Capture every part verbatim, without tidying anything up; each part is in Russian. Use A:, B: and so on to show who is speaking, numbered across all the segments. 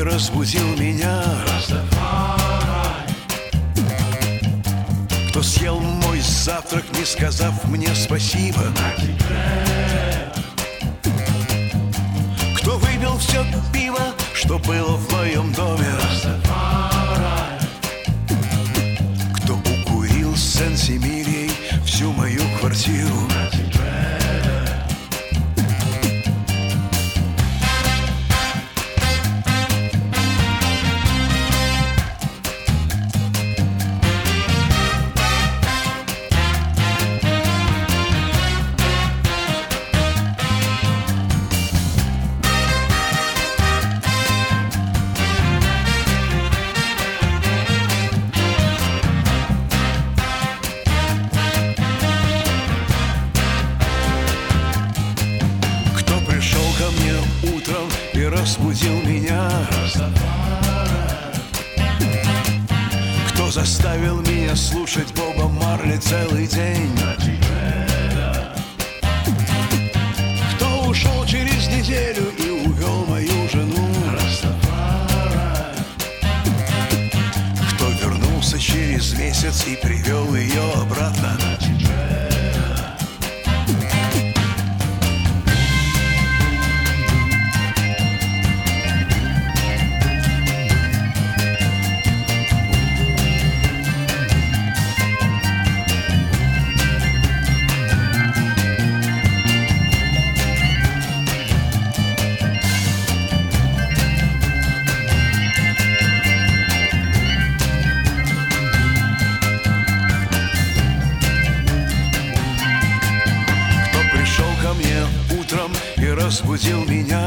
A: разбудил меня, кто съел мой завтрак, не сказав мне спасибо, кто выпил все пиво, что было в моем доме, кто укурил сен-семилей всю мою квартиру. Утром и разбудил меня, кто заставил меня слушать Боба Марли целый день, кто ушел через неделю и увел мою жену, кто вернулся через месяц и привел ее обратно. Утром и разбудил меня,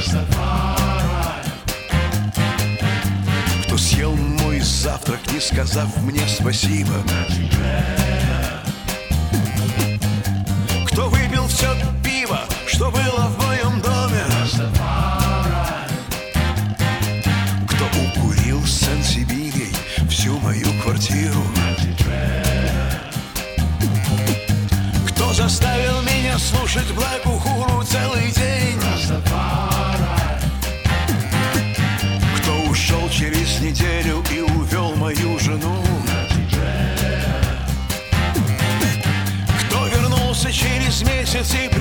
A: кто съел мой завтрак, не сказав мне спасибо, кто выпил все пиво, что было в моем доме, кто укурил сен-семилей всю мою квартиру, кто заставил меня слушать Блэк Ухуру целый день, кто ушел через неделю и увел мою жену, кто вернулся через месяц и